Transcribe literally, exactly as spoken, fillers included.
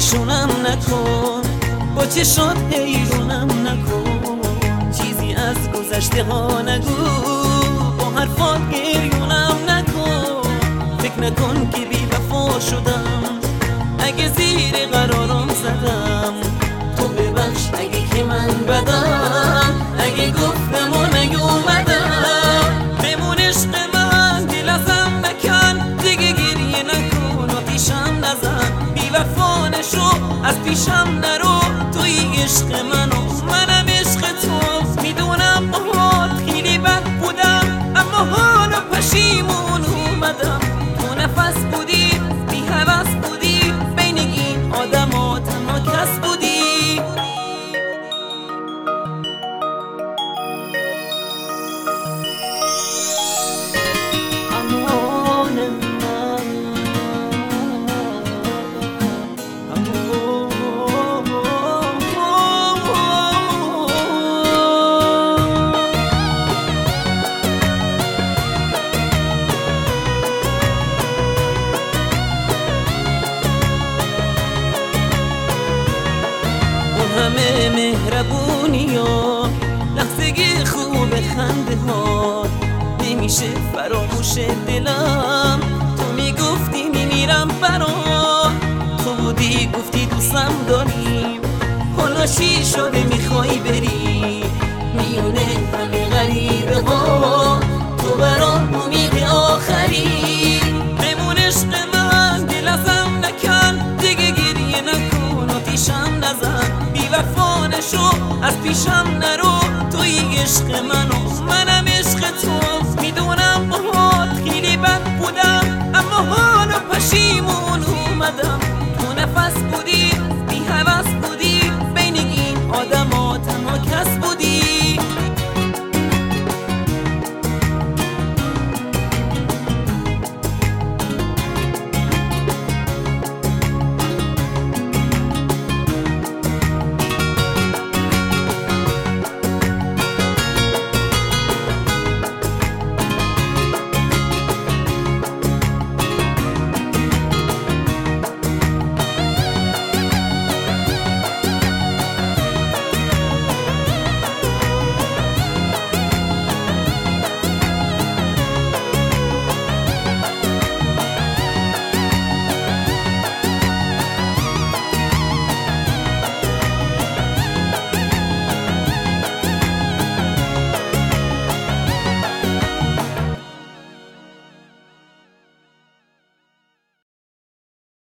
پریشونم نکن، با چشات حیرونم نکن، چیزی از گذشته ها نگو، با حرفات گریونم نکن. فکر نکن که بی وفا شدم اگه زیر قرارم زدم، تو ببخش اگه که من بدم، اگه گفتم و نیومدم. بمون عشق من دل ازم نکن، دیگه گریه نکن و پیشم نزن، بی وفا نشو از پیشم نرو، توی عشق منو منم عشق تو. میدونم باهات خیلی بد بودم، اما حالا پشیمون اومدم. تو نفس بودی بی هوس بودی، بین این آدم ها تنها کس بودی. همه مهربونی ها، لحظه خوب خنده ها، نمیشه فراموش دلم. تو میگفتی میمیرم برات، تو بودی گفتی دوستم داری، حالا چی شده میخوای بری میونه همه غریبه ها، تو برام امید آخری. بمون عشق من دل ازم نکن، دیگه گریه نکن و پیشم نزن، بی وفا نشو از پیشم نرو، توی عشق منو